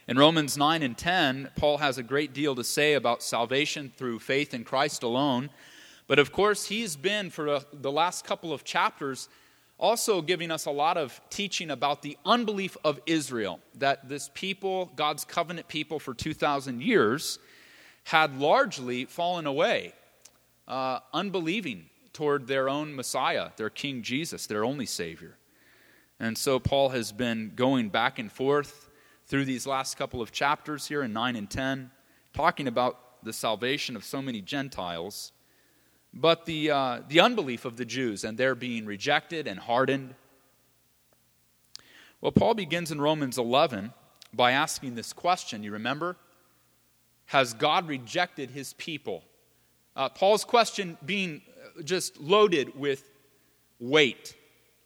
In Romans 9 and 10, Paul has a great deal to say about salvation through faith in Christ alone. But of course, he's been, for the last couple of chapters, also giving us a lot of teaching about the unbelief of Israel, that this people, God's covenant people for 2,000 years, had largely fallen away, unbelieving toward their own Messiah, their King Jesus, their only Savior. And so Paul has been going back and forth through these last couple of chapters here in 9 and 10, talking about the salvation of so many Gentiles, but the unbelief of the Jews and their being rejected and hardened. Well, Paul begins in Romans 11 by asking this question. You remember? Has God rejected his people? Paul's question being just loaded with weight.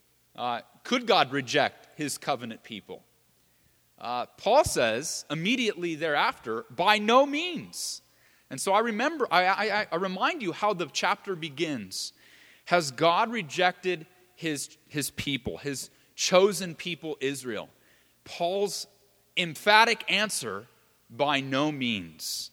Could God reject his covenant people? Paul says immediately thereafter, by no means. And so I remind you how the chapter begins. Has God rejected his people, his chosen people, Israel? Paul's emphatic answer, by no means.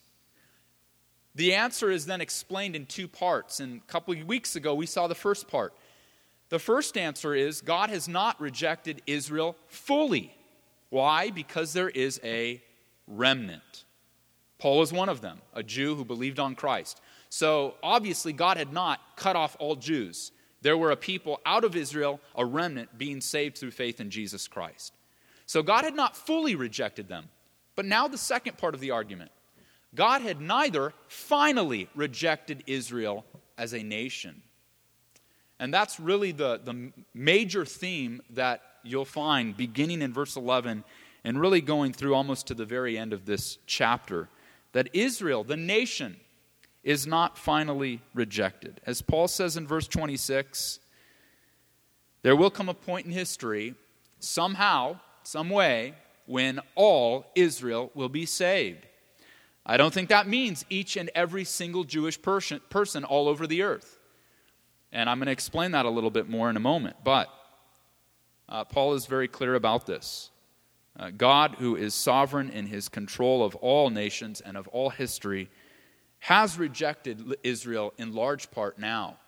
The answer is then explained in two parts. And a couple of weeks ago, we saw the first part. The first answer is God has not rejected Israel fully. Why? Because there is a remnant. Paul is one of them, a Jew who believed on Christ. So obviously God had not cut off all Jews. There were a people out of Israel, a remnant being saved through faith in Jesus Christ. So God had not fully rejected them. But now the second part of the argument. God had neither finally rejected Israel as a nation. And that's really the major theme that you'll find beginning in verse 11 and really going through almost to the very end of this chapter. That Israel, the nation, is not finally rejected. As Paul says in verse 26, there will come a point in history, somehow, some way, when all Israel will be saved. I don't think that means each and every single Jewish person all over the earth. And I'm going to explain that a little bit more in a moment. But Paul is very clear about this. God, who is sovereign in his control of all nations and of all history, has rejected Israel in large part now.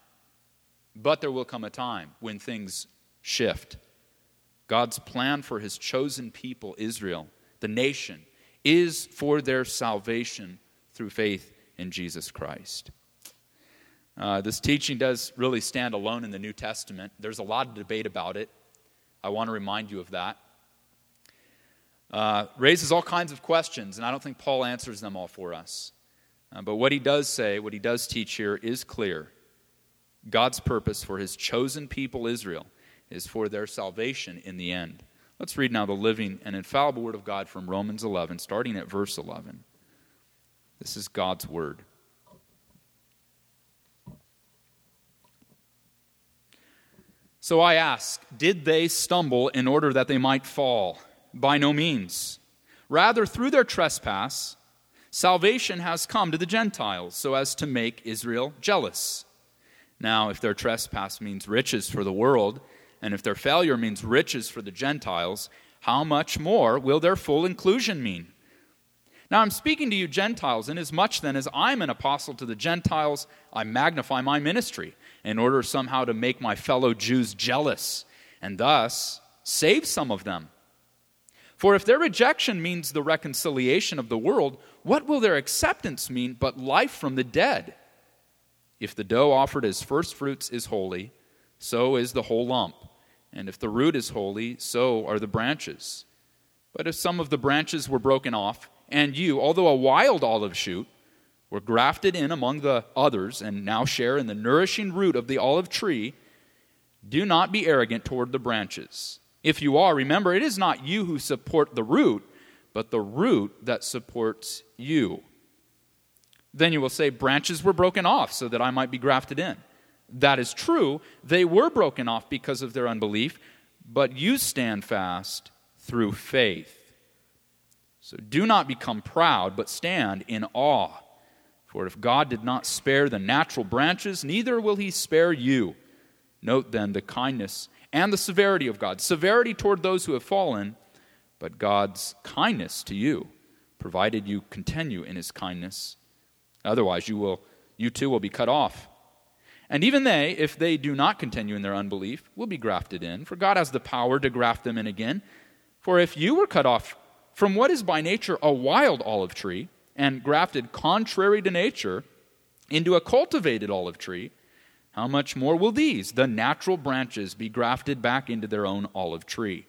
But there will come a time when things shift. God's plan for his chosen people, Israel, the nation, is for their salvation through faith in Jesus Christ. This teaching does really stand alone in the New Testament. There's a lot of debate about it. I want to remind you of that. Raises all kinds of questions, and I don't think Paul answers them all for us. But what he does say, what he does teach here is clear. God's purpose for his chosen people, Israel, is for their salvation in the end. Let's read now the living and infallible Word of God from Romans 11, starting at verse 11. This is God's Word. So I ask, did they stumble in order that they might fall? By no means. Rather, through their trespass, salvation has come to the Gentiles, so as to make Israel jealous. Now, if their trespass means riches for the world, and if their failure means riches for the Gentiles, how much more will their full inclusion mean? Now I'm speaking to you Gentiles, inasmuch then as I'm an apostle to the Gentiles, I magnify my ministry, in order somehow to make my fellow Jews jealous, and thus save some of them. For if their rejection means the reconciliation of the world, what will their acceptance mean but life from the dead? If the dough offered as first fruits is holy, so is the whole lump. And if the root is holy, so are the branches. But if some of the branches were broken off, and you, although a wild olive shoot, were grafted in among the others, and now share in the nourishing root of the olive tree, do not be arrogant toward the branches. If you are, remember, it is not you who support the root, but the root that supports you. Then you will say, branches were broken off so that I might be grafted in. That is true. They were broken off because of their unbelief, but you stand fast through faith. So do not become proud, but stand in awe. For if God did not spare the natural branches, neither will he spare you. Note then the kindness and the severity of God. Severity toward those who have fallen, but God's kindness to you, provided you continue in his kindness. Otherwise, you too will be cut off. And even they, if they do not continue in their unbelief, will be grafted in, for God has the power to graft them in again. For if you were cut off from what is by nature a wild olive tree, and grafted contrary to nature into a cultivated olive tree, how much more will these, the natural branches, be grafted back into their own olive tree?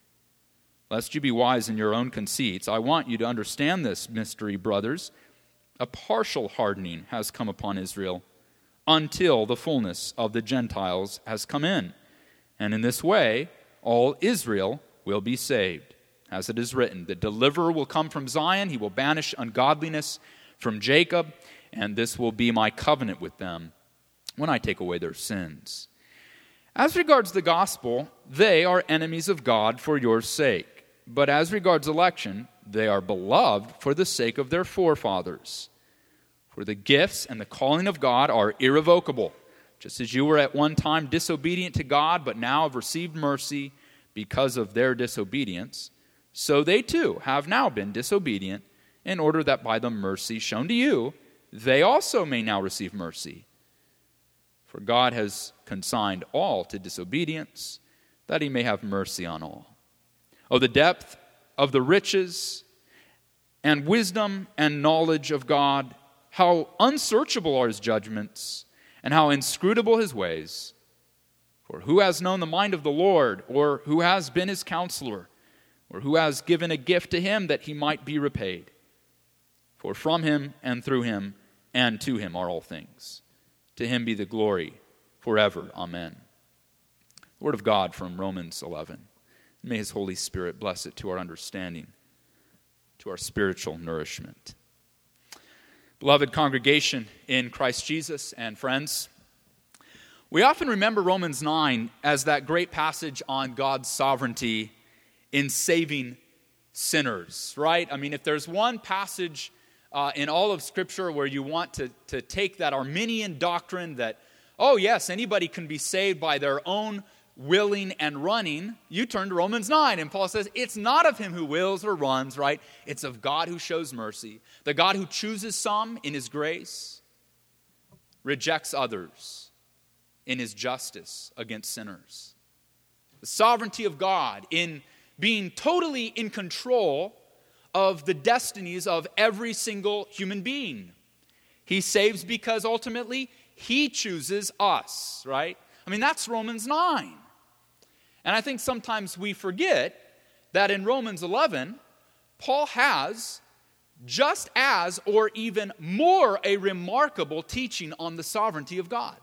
Lest you be wise in your own conceits, I want you to understand this mystery, brothers. A partial hardening has come upon Israel until the fullness of the Gentiles has come in. And in this way, all Israel will be saved. As it is written, the deliverer will come from Zion, he will banish ungodliness from Jacob, and this will be my covenant with them when I take away their sins. As regards the gospel, they are enemies of God for your sake. But as regards election, they are beloved for the sake of their forefathers. For the gifts and the calling of God are irrevocable. Just as you were at one time disobedient to God, but now have received mercy because of their disobedience, so they too have now been disobedient, in order that by the mercy shown to you, they also may now receive mercy. For God has consigned all to disobedience, that he may have mercy on all. Oh, the depth of the riches and wisdom and knowledge of God, how unsearchable are his judgments, and how inscrutable his ways. For who has known the mind of the Lord, or who has been his counselor, or who has given a gift to him that he might be repaid? For from him and through him and to him are all things. To him be the glory forever. Amen. The word of God from Romans 11. May his Holy Spirit bless it to our understanding, to our spiritual nourishment. Beloved congregation in Christ Jesus and friends, we often remember Romans 9 as that great passage on God's sovereignty in saving sinners, right? I mean, if there's one passage in all of Scripture where you want to take that Arminian doctrine that, oh yes, anybody can be saved by their own willing and running, you turn to Romans 9, and Paul says, it's not of him who wills or runs, right? It's of God who shows mercy. The God who chooses some in his grace, rejects others in his justice against sinners. The sovereignty of God in being totally in control of the destinies of every single human being. He saves because ultimately he chooses us, right? I mean, that's Romans 9. And I think sometimes we forget that in Romans 11, Paul has just as or even more a remarkable teaching on the sovereignty of God.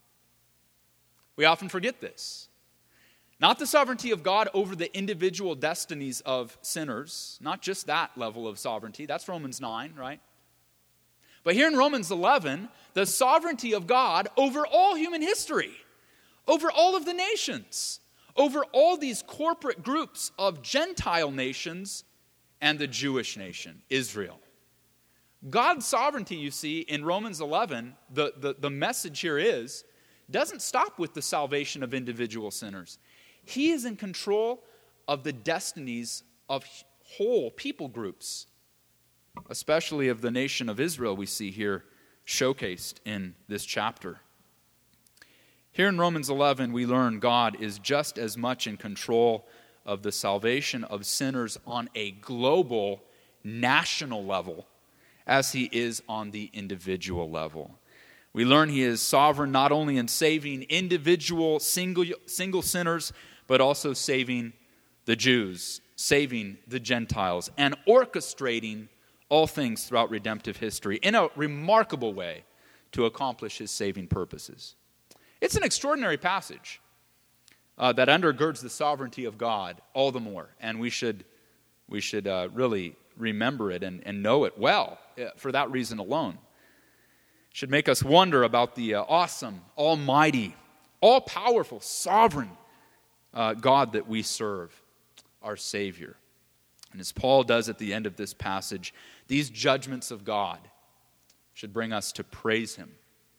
We often forget this. Not the sovereignty of God over the individual destinies of sinners, not just that level of sovereignty. That's Romans 9, right? But here in Romans 11, the sovereignty of God over all human history, over all of the nations, over all these corporate groups of Gentile nations and the Jewish nation, Israel. God's sovereignty, you see, in Romans 11, the message here is, doesn't stop with the salvation of individual sinners. He is in control of the destinies of whole people groups, especially of the nation of Israel we see here showcased in this chapter. Here in Romans 11, we learn God is just as much in control of the salvation of sinners on a global, national level as he is on the individual level. We learn he is sovereign not only in saving individual single sinners, but also saving the Jews, saving the Gentiles, and orchestrating all things throughout redemptive history in a remarkable way to accomplish his saving purposes. It's an extraordinary passage that undergirds the sovereignty of God all the more, and we should really remember it and know it well for that reason alone. It should make us wonder about the awesome, almighty, all-powerful, sovereign God that we serve, our Savior. And as Paul does at the end of this passage, these judgments of God should bring us to praise him.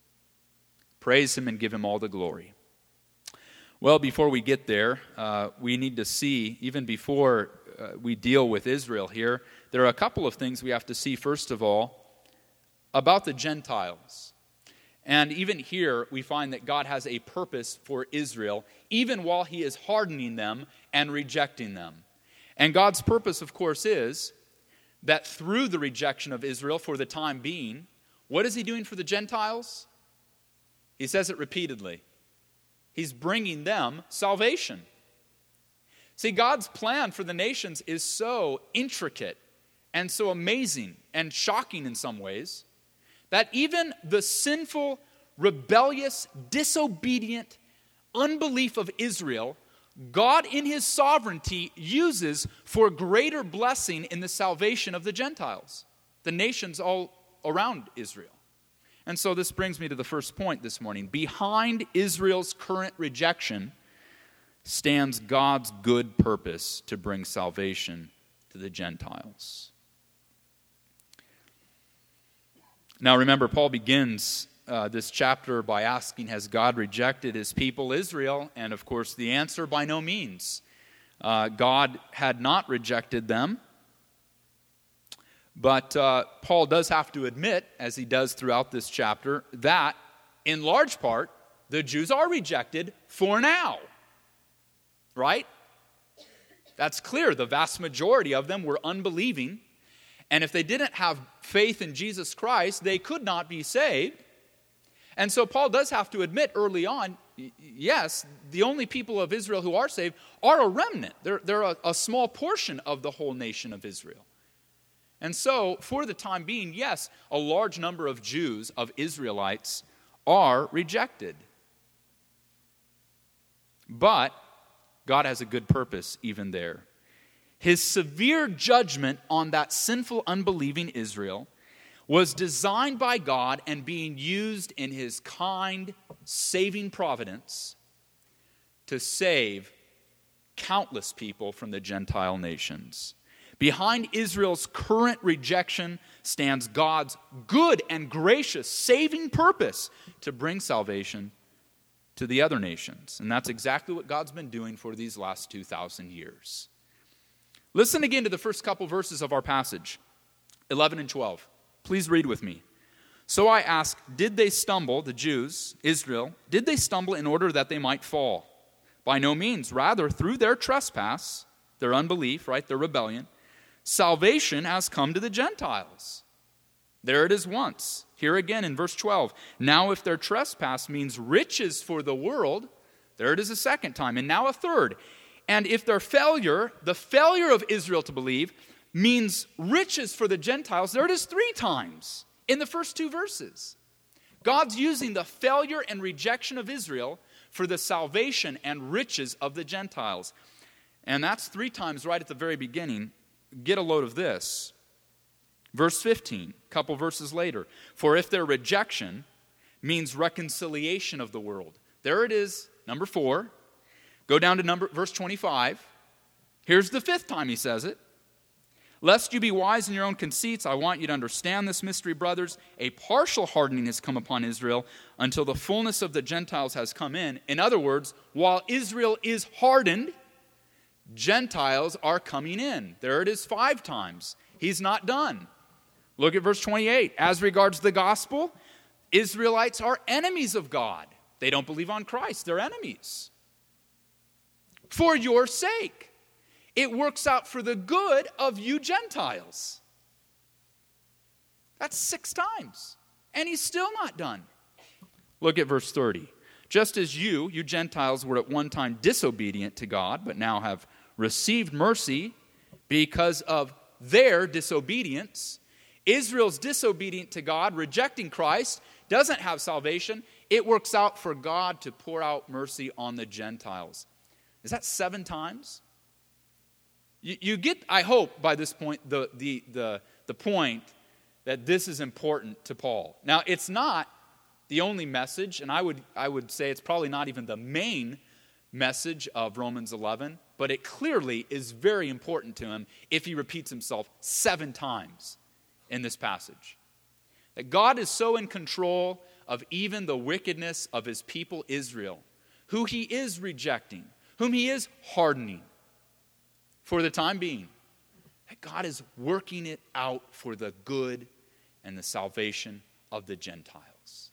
Praise him and give him all the glory. Well, before we get there, we need to see, even before we deal with Israel here, there are a couple of things we have to see, first of all, about the Gentiles. And even here, we find that God has a purpose for Israel, even while he is hardening them and rejecting them. And God's purpose, of course, is that through the rejection of Israel for the time being, what is he doing for the Gentiles? He says it repeatedly. He's bringing them salvation. See, God's plan for the nations is so intricate and so amazing and shocking in some ways that even the sinful, rebellious, disobedient unbelief of Israel, God in his sovereignty uses for greater blessing in the salvation of the Gentiles, the nations all around Israel. And so this brings me to the first point this morning. Behind Israel's current rejection stands God's good purpose to bring salvation to the Gentiles. Now remember, Paul begins this chapter by asking, has God rejected his people Israel? And of course the answer, by no means. God had not rejected them. But Paul does have to admit, as he does throughout this chapter, that in large part the Jews are rejected for now. Right? That's clear. The vast majority of them were unbelieving. And if they didn't have faith in Jesus Christ, they could not be saved. And so Paul does have to admit early on, yes, the only people of Israel who are saved are a remnant. They're a small portion of the whole nation of Israel. And so, for the time being, yes, a large number of Jews, of Israelites, are rejected. But God has a good purpose even there. His severe judgment on that sinful, unbelieving Israel was designed by God and being used in his kind, saving providence to save countless people from the Gentile nations. Behind Israel's current rejection stands God's good and gracious saving purpose to bring salvation to the other nations. And that's exactly what God's been doing for these last 2,000 years. Listen again to the first couple verses of our passage, 11 and 12. Please read with me. So I ask, did they stumble, the Jews, Israel, did they stumble in order that they might fall? By no means. Rather, through their trespass, their unbelief, right, their rebellion, salvation has come to the Gentiles. There it is once. Here again in verse 12. Now if their trespass means riches for the world, there it is a second time, and now a third. And if their failure, the failure of Israel to believe, means riches for the Gentiles, there it is 3 times in the first 2 verses. God's using the failure and rejection of Israel for the salvation and riches of the Gentiles. And that's 3 times right at the very beginning. Get a load of this. Verse 15, a couple verses later. For if their rejection means reconciliation of the world. There it is, number 4. Go down to verse 25. Here's the 5th time he says it. Lest you be wise in your own conceits, I want you to understand this mystery, brothers. A partial hardening has come upon Israel until the fullness of the Gentiles has come in. In other words, while Israel is hardened, Gentiles are coming in. There it is 5 times. He's not done. Look at verse 28. As regards the gospel, Israelites are enemies of God. They don't believe on Christ. They're enemies. For your sake. It works out for the good of you Gentiles. That's 6 times. And he's still not done. Look at verse 30. Just as you Gentiles, were at one time disobedient to God, but now have received mercy because of their disobedience. Israel's disobedient to God, rejecting Christ, doesn't have salvation. It works out for God to pour out mercy on the Gentiles. Is that 7 times? You get, I hope, by this point, the point that this is important to Paul. Now, it's not the only message, and I would say it's probably not even the main message of Romans 11, but it clearly is very important to him if he repeats himself 7 times in this passage. That God is so in control of even the wickedness of his people Israel, who he is rejecting, whom he is hardening. for the time being, that God is working it out for the good and the salvation of the Gentiles.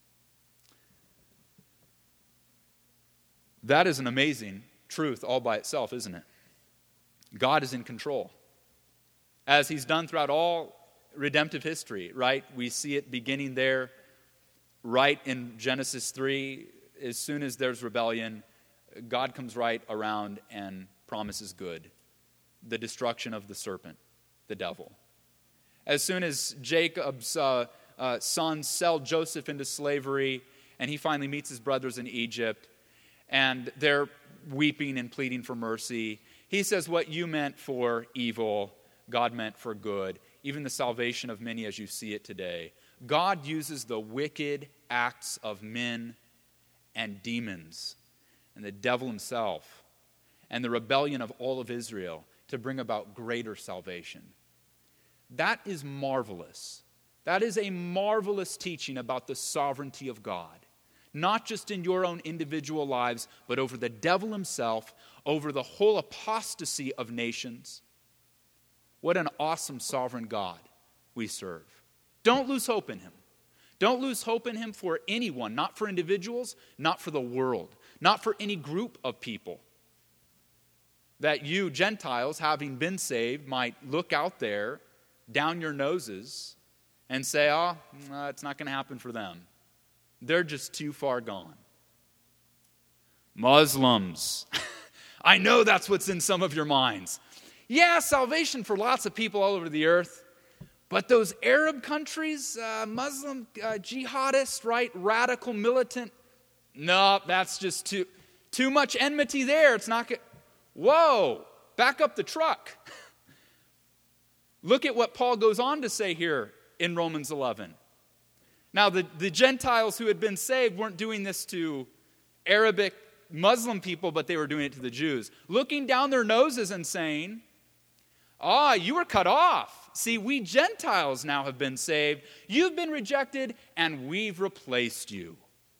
That is an amazing truth all by itself, isn't it? God is in control. As he's done throughout all redemptive history, right? We see it beginning there, right in Genesis 3. As soon as there's rebellion, God comes right around and promises good. The destruction of the serpent, the devil. As soon as Jacob's sons sell Joseph into slavery, and he finally meets his brothers in Egypt, and they're weeping and pleading for mercy, he says, what you meant for evil, God meant for good. Even the salvation of many as you see it today. God uses the wicked acts of men and demons and the devil himself and the rebellion of all of Israel to bring about greater salvation. That is marvelous. That is a marvelous teaching about the sovereignty of God. Not just in your own individual lives, but over the devil himself, over the whole apostasy of nations. What an awesome sovereign God we serve. Don't lose hope in him. Don't lose hope in him for anyone, not for individuals, not for the world, not for any group of people. That you, Gentiles, having been saved, might look out there, down your noses, and say, it's not going to happen for them. They're just too far gone. Muslims. I know that's what's in some of your minds. Yeah, salvation for lots of people all over the earth. But those Arab countries, Muslim jihadists, right? Radical, militant. No, that's just too much enmity there. It's not good. Whoa, back up the truck. Look at what Paul goes on to say here in Romans 11. Now, the Gentiles who had been saved weren't doing this to Arabic Muslim people, but they were doing it to the Jews. Looking down their noses and saying, you were cut off. See, we Gentiles now have been saved. You've been rejected, and we've replaced you.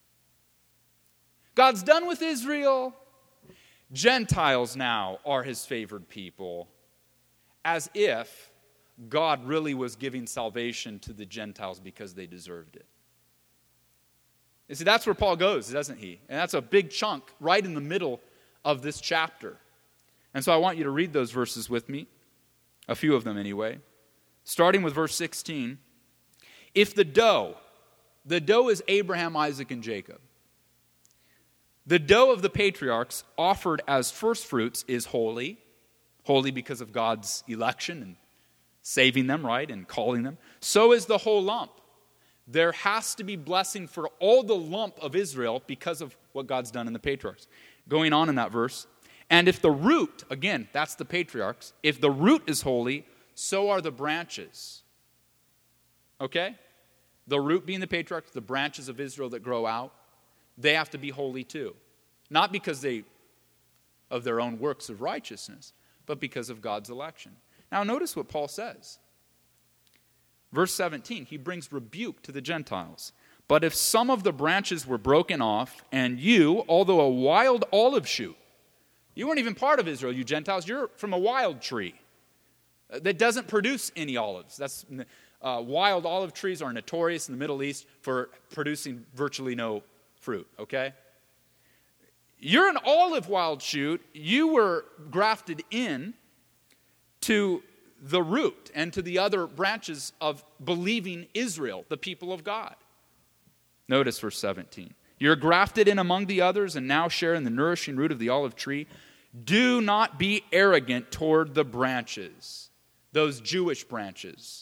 God's done with Israel. Gentiles now are his favored people. As if God really was giving salvation to the Gentiles because they deserved it. You see, that's where Paul goes, doesn't he? And that's a big chunk right in the middle of this chapter. And so I want you to read those verses with me. A few of them anyway. Starting with verse 16. If the dough is Abraham, Isaac, and Jacob. The dough of the patriarchs offered as first fruits is holy because of God's election and saving them, right, and calling them. So is the whole lump. There has to be blessing for all the lump of Israel because of what God's done in the patriarchs. Going on in that verse. And if the root, again, that's the patriarchs, if the root is holy, so are the branches. Okay? The root being the patriarchs, the branches of Israel that grow out, they have to be holy too. Not because of their own works of righteousness, but because of God's election. Now notice what Paul says. Verse 17, he brings rebuke to the Gentiles. But if some of the branches were broken off, and you, although a wild olive shoot, you weren't even part of Israel, you Gentiles, you're from a wild tree that doesn't produce any olives. Wild olive trees are notorious in the Middle East for producing virtually no fruit, okay? You're an olive wild shoot. You were grafted in to the root and to the other branches of believing Israel, the people of God. Notice verse 17. You're grafted in among the others and now share in the nourishing root of the olive tree. Do not be arrogant toward the branches, those Jewish branches.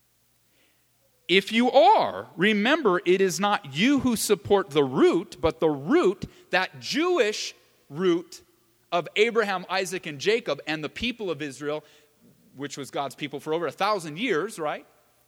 If you are, remember it is not you who support the root, but the root, that Jewish root of Abraham, Isaac, and Jacob, and the people of Israel, which was God's people for over 1,000 years, right?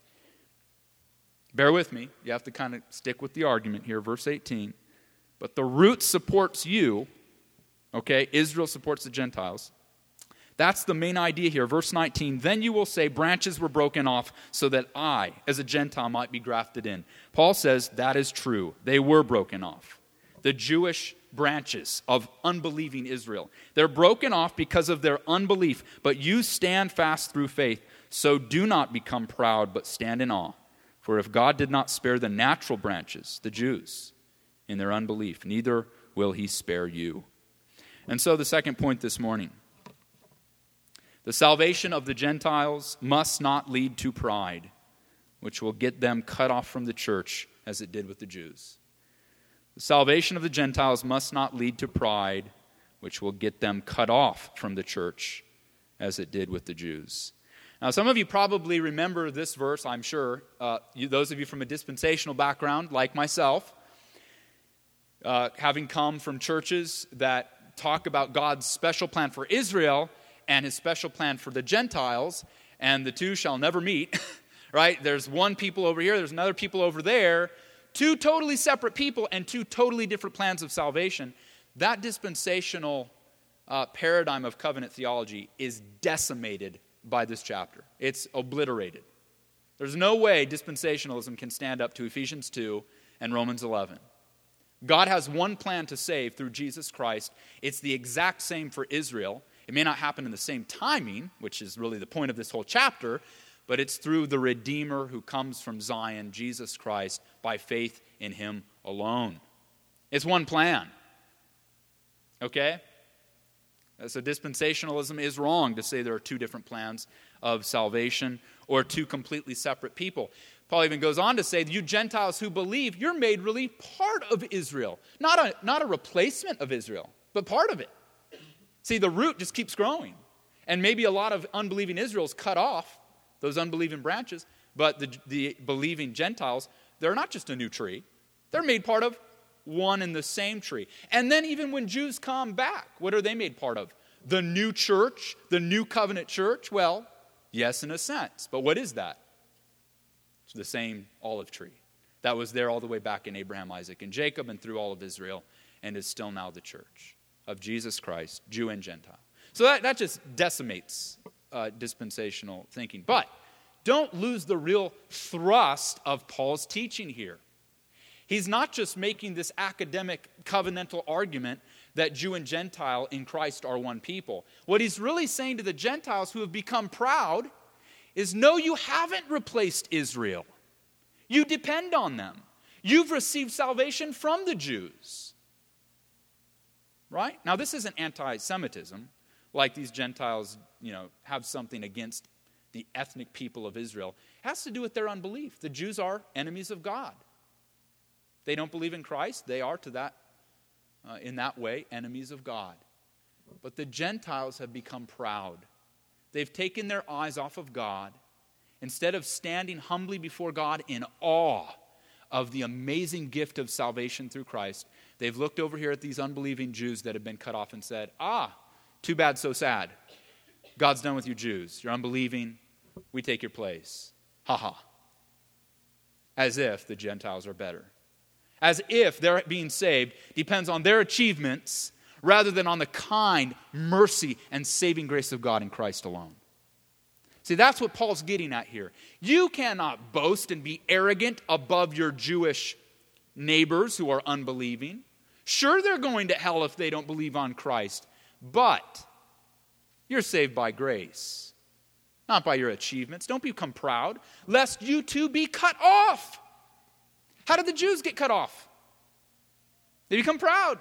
Bear with me. You have to kind of stick with the argument here. Verse 18. But the root supports you. Okay, Israel supports the Gentiles. That's the main idea here. Verse 19. Then you will say, branches were broken off so that I, as a Gentile, might be grafted in. Paul says that is true. They were broken off. the Jewish branches of unbelieving Israel. They're broken off because of their unbelief, but you stand fast through faith. So do not become proud, but stand in awe. For if God did not spare the natural branches, the Jews, in their unbelief, neither will he spare you. And so the second point this morning, the salvation of the Gentiles must not lead to pride, which will get them cut off from the church as it did with the Jews. The salvation of the Gentiles must not lead to pride, which will get them cut off from the church as it did with the Jews. Now, some of you probably remember this verse, I'm sure. Those of you from a dispensational background, like myself, having come from churches that talk about God's special plan for Israel and his special plan for the Gentiles, and the two shall never meet, right? There's one people over here, there's another people over there, two totally separate people and two totally different plans of salvation. That dispensational paradigm of covenant theology is decimated by this chapter. It's obliterated. There's no way dispensationalism can stand up to Ephesians 2 and Romans 11. God has one plan to save through Jesus Christ. It's the exact same for Israel. It may not happen in the same timing, which is really the point of this whole chapter, but it's through the Redeemer who comes from Zion, Jesus Christ, by faith in him alone. It's one plan. Okay? So dispensationalism is wrong to say there are two different plans of salvation or two completely separate people. Paul even goes on to say, you Gentiles who believe, you're made really part of Israel. Not a replacement of Israel, but part of it. See, the root just keeps growing. And maybe a lot of unbelieving Israel's cut off, those unbelieving branches, but the believing Gentiles, they're not just a new tree. They're made part of one and the same tree. And then even when Jews come back, what are they made part of? The new church, the new covenant church? Well, yes, in a sense. But what is that? It's the same olive tree that was there all the way back in Abraham, Isaac, and Jacob and through all of Israel and is still now the church of Jesus Christ, Jew and Gentile. So that just decimates dispensational thinking. But don't lose the real thrust of Paul's teaching here. He's not just making this academic covenantal argument that Jew and Gentile in Christ are one people. What he's really saying to the Gentiles who have become proud is, no, you haven't replaced Israel. You depend on them. You've received salvation from the Jews. Right? Now, this isn't anti-Semitism, like these Gentiles, have something against the ethnic people of Israel. It has to do with their unbelief. The Jews are enemies of God. They don't believe in Christ. They are in that way, enemies of God. But the Gentiles have become proud. They've taken their eyes off of God. Instead of standing humbly before God in awe of the amazing gift of salvation through Christ, they've looked over here at these unbelieving Jews that have been cut off and said, too bad, so sad. God's done with you Jews. You're unbelieving. We take your place. Ha ha. As if the Gentiles are better. As if their being saved depends on their achievements rather than on the kind, mercy, and saving grace of God in Christ alone. See, that's what Paul's getting at here. You cannot boast and be arrogant above your Jewish neighbors who are unbelieving. Sure, they're going to hell if they don't believe on Christ, but you're saved by grace, not by your achievements. Don't become proud, lest you too be cut off. How did the Jews get cut off? They become proud.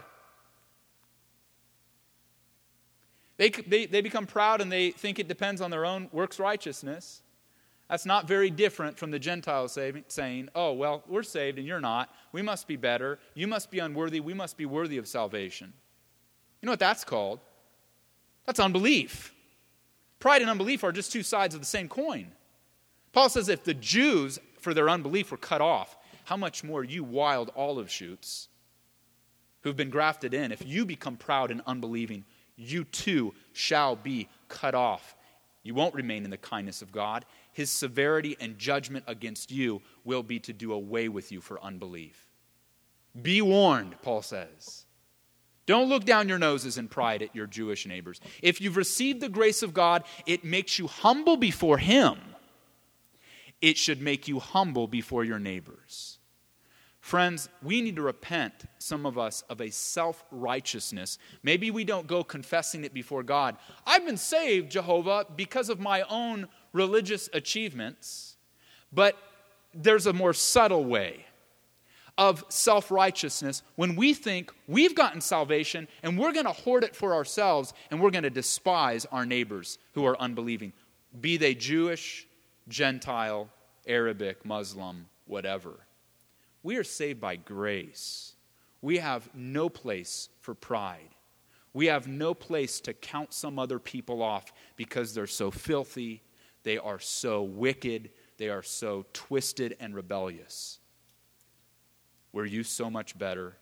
They become proud and they think it depends on their own works righteousness. That's not very different from the Gentiles saying, oh, well, we're saved and you're not. We must be better. You must be unworthy. We must be worthy of salvation. You know what that's called? That's unbelief. Pride and unbelief are just two sides of the same coin. Paul says if the Jews, for their unbelief, were cut off, how much more you wild olive shoots who've been grafted in, if you become proud and unbelieving, you too shall be cut off. You won't remain in the kindness of God. His severity and judgment against you will be to do away with you for unbelief. Be warned, Paul says. Don't look down your noses in pride at your Jewish neighbors. If you've received the grace of God, it makes you humble before Him. It should make you humble before your neighbors. Friends, we need to repent, some of us, of a self-righteousness. Maybe we don't go confessing it before God. I've been saved, Jehovah, because of my own religious achievements. But there's a more subtle way of self-righteousness when we think we've gotten salvation and we're going to hoard it for ourselves and we're going to despise our neighbors who are unbelieving, be they Jewish, Gentile, Arabic, Muslim, whatever. We are saved by grace. We have no place for pride. We have no place to count some other people off because they're so filthy, they are so wicked, they are so twisted and rebellious. Were you so much better?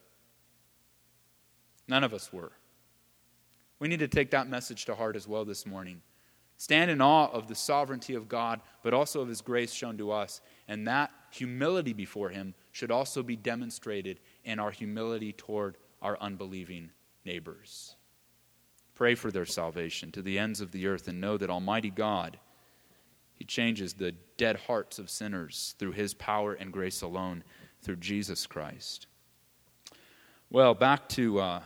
None of us were. We need to take that message to heart as well this morning. Stand in awe of the sovereignty of God, but also of His grace shown to us. And that humility before Him should also be demonstrated in our humility toward our unbelieving neighbors. Pray for their salvation to the ends of the earth and know that Almighty God, He changes the dead hearts of sinners through His power and grace alone, through Jesus Christ. Well, back to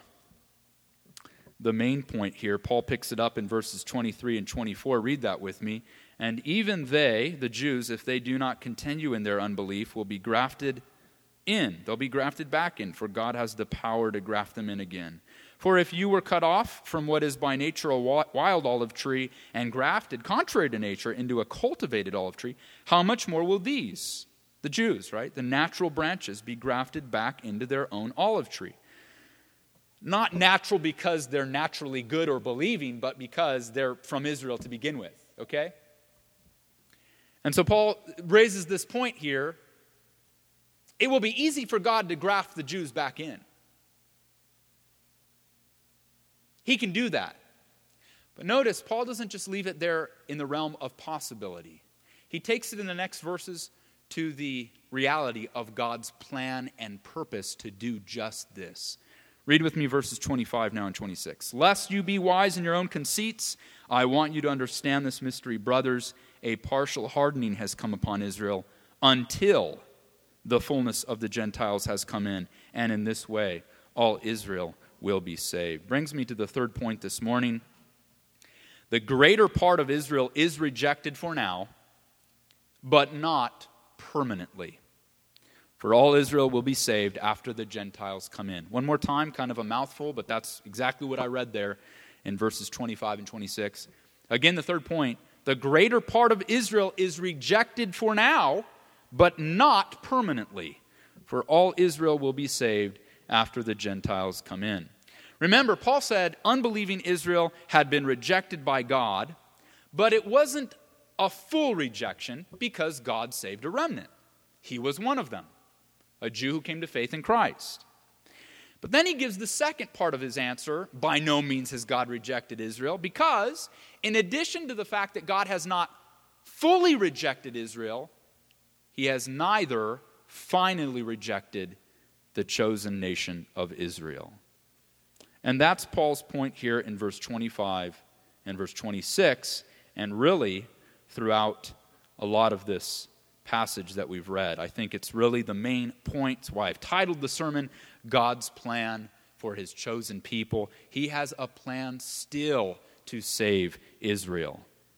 the main point here. Paul picks it up in verses 23 and 24. Read that with me. And even they, the Jews, if they do not continue in their unbelief, will be grafted in. They'll be grafted back in, for God has the power to graft them in again. For if you were cut off from what is by nature a wild olive tree and grafted, contrary to nature, into a cultivated olive tree, how much more will these, the Jews, right, the natural branches, be grafted back into their own olive tree? Not natural because they're naturally good or believing, but because they're from Israel to begin with, okay? And so Paul raises this point here. It will be easy for God to graft the Jews back in. He can do that. But notice, Paul doesn't just leave it there in the realm of possibility. He takes it in the next verses to the reality of God's plan and purpose to do just this. Read with me verses 25 now and 26. Lest you be wise in your own conceits, I want you to understand this mystery, brothers. A partial hardening has come upon Israel until the fullness of the Gentiles has come in, and in this way all Israel will be saved. Brings me to the third point this morning. The greater part of Israel is rejected for now, but not permanently. For all Israel will be saved after the Gentiles come in. One more time, kind of a mouthful, but that's exactly what I read there in verses 25 and 26. Again, the third point, the greater part of Israel is rejected for now, but not permanently. For all Israel will be saved after the Gentiles come in. Remember, Paul said unbelieving Israel had been rejected by God, but it wasn't a full rejection because God saved a remnant. He was one of them, a Jew who came to faith in Christ. But then he gives the second part of his answer, by no means has God rejected Israel, because in addition to the fact that God has not fully rejected Israel, He has neither finally rejected the chosen nation of Israel. And that's Paul's point here in verse 25 and verse 26, and really throughout a lot of this passage that we've read. I think it's really the main point. It's why I've titled the sermon, God's Plan for His Chosen People. He has a plan still to save Israel.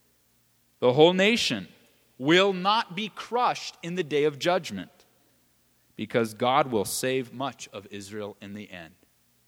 The whole nation will not be crushed in the day of judgment because God will save much of Israel in the end.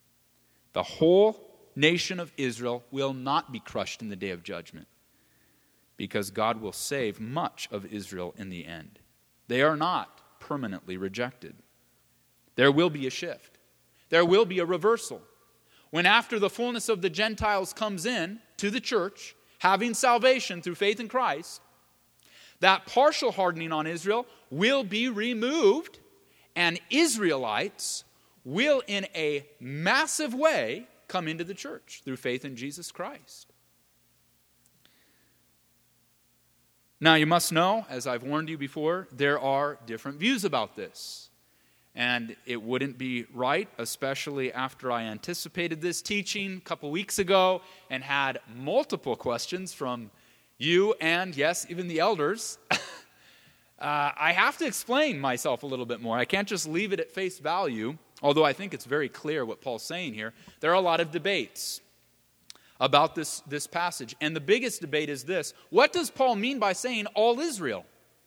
The whole nation of Israel will not be crushed in the day of judgment because God will save much of Israel in the end. They are not permanently rejected. There will be a shift. There will be a reversal. When after the fullness of the Gentiles comes in to the church, having salvation through faith in Christ, that partial hardening on Israel will be removed, and Israelites will in a massive way come into the church through faith in Jesus Christ. Now, you must know, as I've warned you before, there are different views about this. And it wouldn't be right, especially after I anticipated this teaching a couple weeks ago and had multiple questions from you and, yes, even the elders, I have to explain myself a little bit more. I can't just leave it at face value, although I think it's very clear what Paul's saying here. There are a lot of debates about this passage, and the biggest debate is this. What does Paul mean by saying all Israel?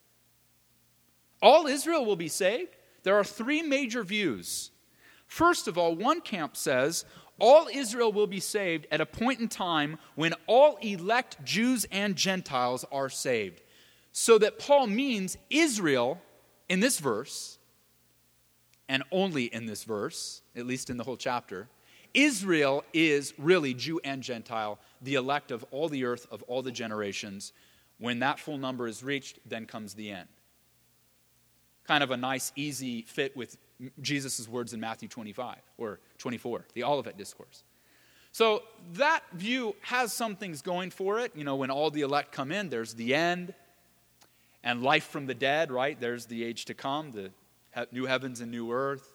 All Israel will be saved? There are three major views. First of all, one camp says all Israel will be saved at a point in time when all elect Jews and Gentiles are saved. So that Paul means Israel in this verse, and only in this verse, at least in the whole chapter, Israel is really Jew and Gentile, the elect of all the earth, of all the generations. When that full number is reached, then comes the end. Kind of a nice, easy fit with Jesus' words in Matthew 25 or 24, the Olivet Discourse. So that view has some things going for it. You know, when all the elect come in, there's the end. And life from the dead, right? There's the age to come, the new heavens and new earth.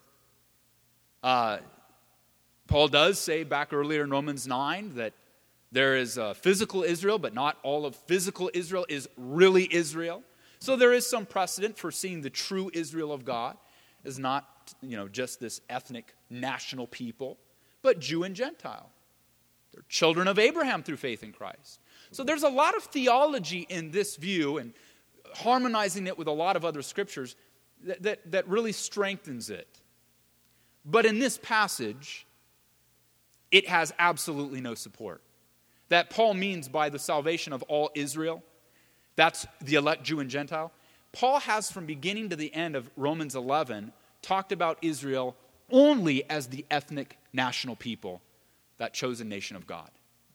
Paul does say back earlier in Romans 9 that there is a physical Israel, but not all of physical Israel is really Israel. So there is some precedent for seeing the true Israel of God as not, just this ethnic national people, but Jew and Gentile. They're children of Abraham through faith in Christ. So there's a lot of theology in this view, and harmonizing it with a lot of other scriptures that really strengthens it. But in this passage, it has absolutely no support. That Paul means by the salvation of all Israel, that's the elect Jew and Gentile. Paul has from beginning to the end of Romans 11 talked about Israel only as the ethnic national people, that chosen nation of God.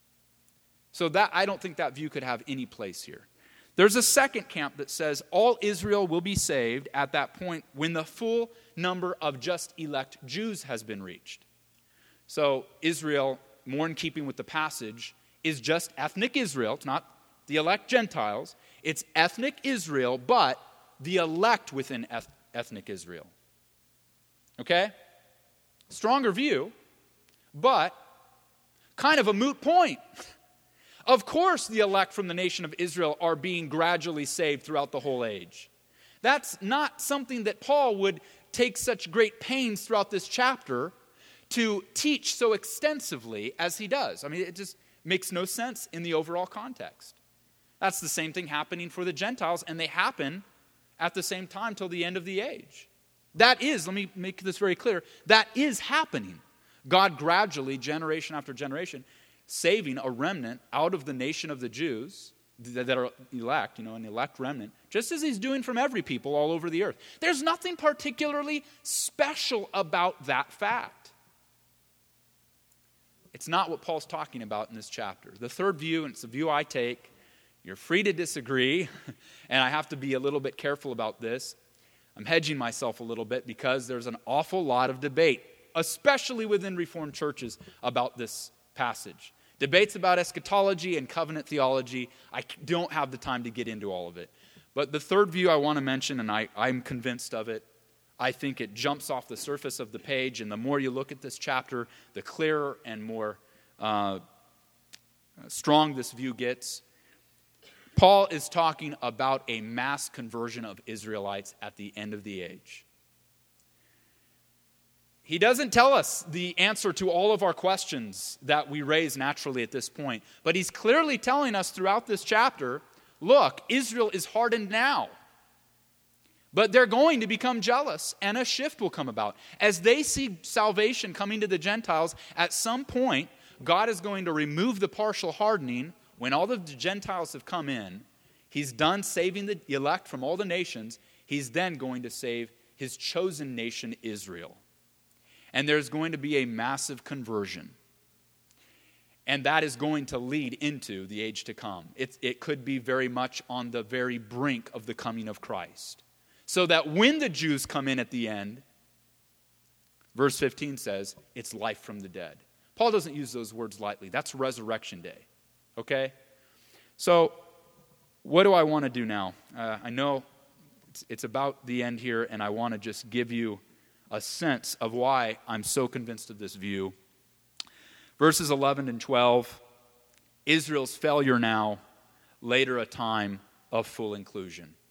So that I don't think that view could have any place here. There's a second camp that says all Israel will be saved at that point when the full number of just elect Jews has been reached. So Israel, more in keeping with the passage, is just ethnic Israel. It's not the elect Gentiles. It's ethnic Israel, but the elect within ethnic Israel. Okay? Stronger view, but kind of a moot point. Of course, the elect from the nation of Israel are being gradually saved throughout the whole age. That's not something that Paul would take such great pains throughout this chapter to teach so extensively as he does. I mean, it just makes no sense in the overall context. That's the same thing happening for the Gentiles, and they happen at the same time till the end of the age. That is, let me make this very clear, that is happening. God gradually, generation after generation, saving a remnant out of the nation of the Jews that are elect, an elect remnant, just as he's doing from every people all over the earth. There's nothing particularly special about that fact. It's not what Paul's talking about in this chapter. The third view, and it's the view I take, you're free to disagree, and I have to be a little bit careful about this. I'm hedging myself a little bit because there's an awful lot of debate, especially within Reformed churches, about this passage. Debates about eschatology and covenant theology, I don't have the time to get into all of it. But the third view I want to mention, and I'm convinced of it, I think it jumps off the surface of the page, and the more you look at this chapter, the clearer and more strong this view gets. Paul is talking about a mass conversion of Israelites at the end of the age. He doesn't tell us the answer to all of our questions that we raise naturally at this point, but he's clearly telling us throughout this chapter, look, Israel is hardened now, but they're going to become jealous, and a shift will come about. As they see salvation coming to the Gentiles, at some point, God is going to remove the partial hardening. When all the Gentiles have come in, he's done saving the elect from all the nations. He's then going to save his chosen nation, Israel. And there's going to be a massive conversion. And that is going to lead into the age to come. It could be very much on the very brink of the coming of Christ. So that when the Jews come in at the end, verse 15 says, it's life from the dead. Paul doesn't use those words lightly. That's resurrection day. Okay? So, what do I want to do now? I know it's about the end here, and I want to just give you a sense of why I'm so convinced of this view. Verses 11 and 12, Israel's failure now, later a time of full inclusion.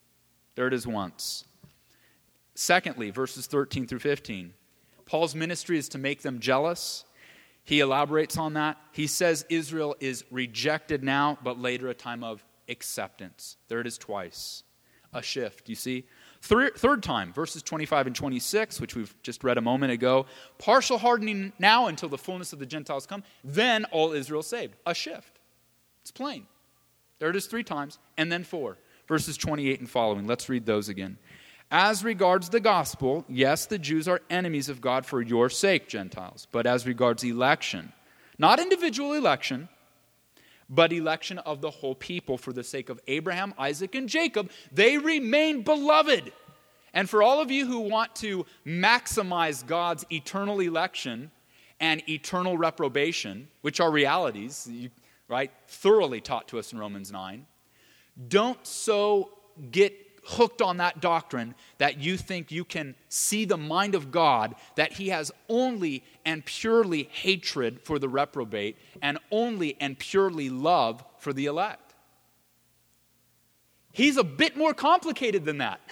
There it is once. Secondly, verses 13 through 15. Paul's ministry is to make them jealous. He elaborates on that. He says Israel is rejected now, but later a time of acceptance. There it is twice. A shift, you see. Third time, verses 25 and 26, which we've just read a moment ago. Partial hardening now until the fullness of the Gentiles come. Then all Israel saved. A shift. It's plain. There it is 3 times. And then 4. Verses 28 and following. Let's read those again. As regards the gospel, yes, the Jews are enemies of God for your sake, Gentiles. But as regards election, not individual election, but election of the whole people for the sake of Abraham, Isaac, and Jacob, they remain beloved. And for all of you who want to maximize God's eternal election and eternal reprobation, which are realities, right, thoroughly taught to us in Romans 9, don't so get hooked on that doctrine that you think you can see the mind of God, that he has only and purely hatred for the reprobate and only and purely love for the elect. He's a bit more complicated than that.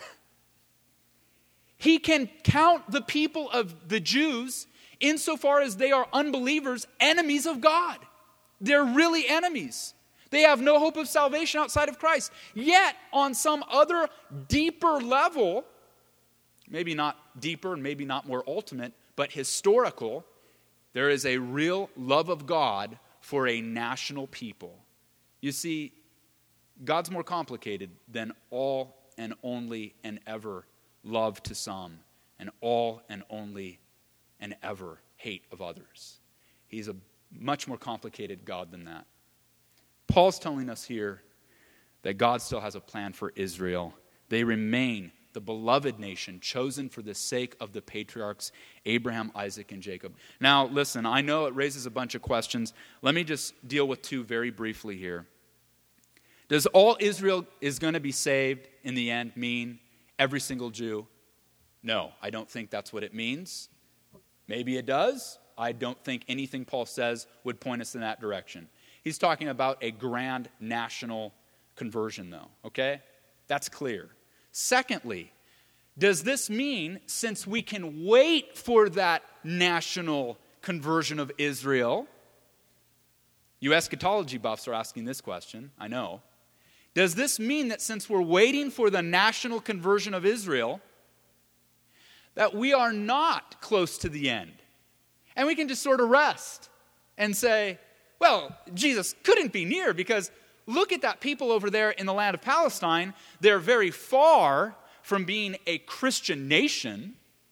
He can count the people of the Jews insofar as they are unbelievers, enemies of God. They're really enemies. They have no hope of salvation outside of Christ. Yet, on some other deeper level, maybe not deeper and maybe not more ultimate, but historical, there is a real love of God for a national people. You see, God's more complicated than all and only and ever love to some and all and only and ever hate of others. He's a much more complicated God than that. Paul's telling us here that God still has a plan for Israel. They remain the beloved nation chosen for the sake of the patriarchs Abraham, Isaac, and Jacob. Now, listen, I know it raises a bunch of questions. Let me just deal with 2 very briefly here. Does all Israel is going to be saved in the end mean every single Jew? No, I don't think that's what it means. Maybe it does. I don't think anything Paul says would point us in that direction. He's talking about a grand national conversion, though, okay? That's clear. Secondly, does this mean since we can wait for that national conversion of Israel, you eschatology buffs are asking this question, I know. Does this mean that since we're waiting for the national conversion of Israel, that we are not close to the end? And we can just sort of rest and say, well, Jesus couldn't be near because look at that people over there in the land of Palestine. They're very far from being a Christian nation.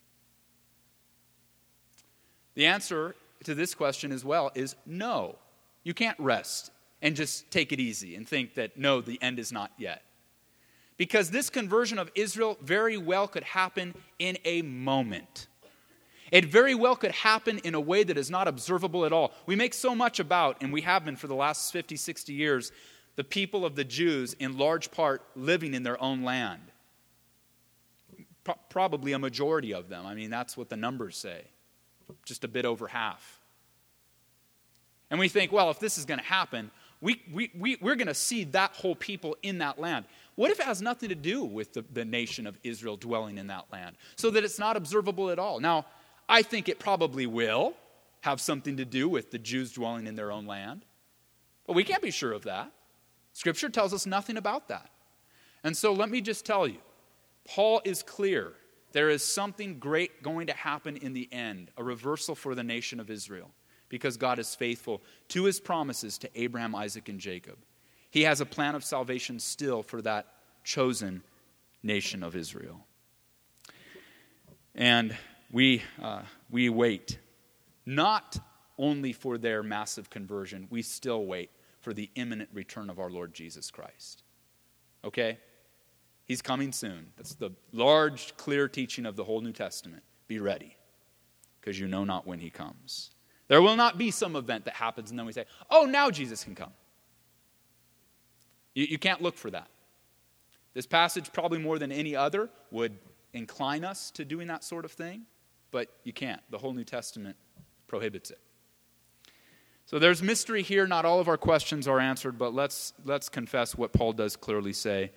The answer to this question as well is no. You can't rest and just take it easy and think that, no, the end is not yet. Because this conversion of Israel very well could happen in a moment. It very well could happen in a way that is not observable at all. We make so much about, and we have been for the last 50, 60 years, the people of the Jews in large part living in their own land. Probably a majority of them. I mean, that's what the numbers say. Just a bit over half. And we think, well, if this is going to happen, we're going to see that whole people in that land. What if it has nothing to do with the nation of Israel dwelling in that land? So that it's not observable at all. Now, I think it probably will have something to do with the Jews dwelling in their own land. But we can't be sure of that. Scripture tells us nothing about that. And so let me just tell you, Paul is clear. There is something great going to happen in the end, a reversal for the nation of Israel, because God is faithful to his promises to Abraham, Isaac, and Jacob. He has a plan of salvation still for that chosen nation of Israel. And we wait, not only for their massive conversion, we still wait for the imminent return of our Lord Jesus Christ. Okay? He's coming soon. That's the large, clear teaching of the whole New Testament. Be ready, because you know not when he comes. There will not be some event that happens and then we say, oh, now Jesus can come. You can't look for that. This passage, probably more than any other, would incline us to doing that sort of thing. But you can't. The whole New Testament prohibits it. So there's mystery here. Not all of our questions are answered, but let's confess what Paul does clearly say.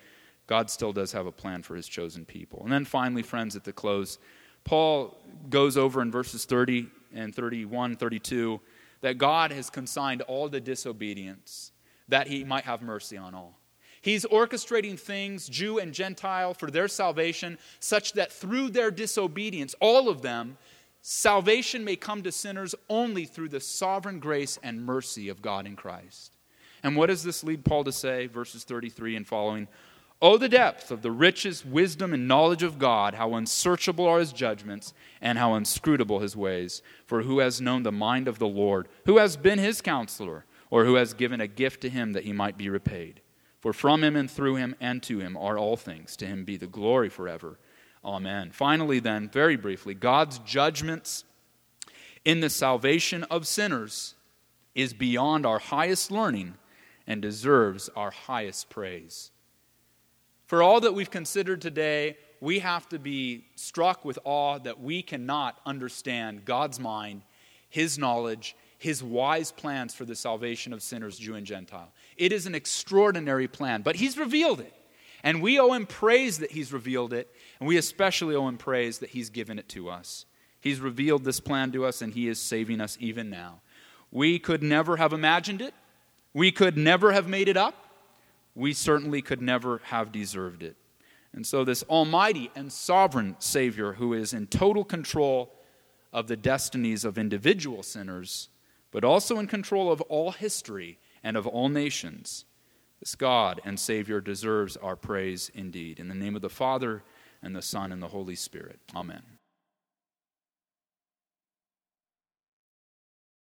God still does have a plan for his chosen people. And then finally, friends, at the close, Paul goes over in verses 30 and 31, 32, that God has consigned all the disobedience that he might have mercy on all. He's orchestrating things, Jew and Gentile, for their salvation, such that through their disobedience, all of them, salvation may come to sinners only through the sovereign grace and mercy of God in Christ. And what does this lead Paul to say? Verses 33 and following. Oh, the depth of the riches, wisdom, and knowledge of God, how unsearchable are his judgments, and how inscrutable his ways. For who has known the mind of the Lord? Who has been his counselor? Or who has given a gift to him that he might be repaid? For from him and through him and to him are all things. To him be the glory forever. Amen. Finally then, very briefly, God's judgments in the salvation of sinners is beyond our highest learning and deserves our highest praise. For all that we've considered today, we have to be struck with awe that we cannot understand God's mind, his knowledge, his wise plans for the salvation of sinners, Jew and Gentile. It is an extraordinary plan, but he's revealed it. And we owe him praise that he's revealed it, and we especially owe him praise that he's given it to us. He's revealed this plan to us, and he is saving us even now. We could never have imagined it. We could never have made it up. We certainly could never have deserved it. And so this almighty and sovereign Savior, who is in total control of the destinies of individual sinners, but also in control of all history and of all nations, this God and Savior deserves our praise indeed. In the name of the Father, and the Son, and the Holy Spirit. Amen.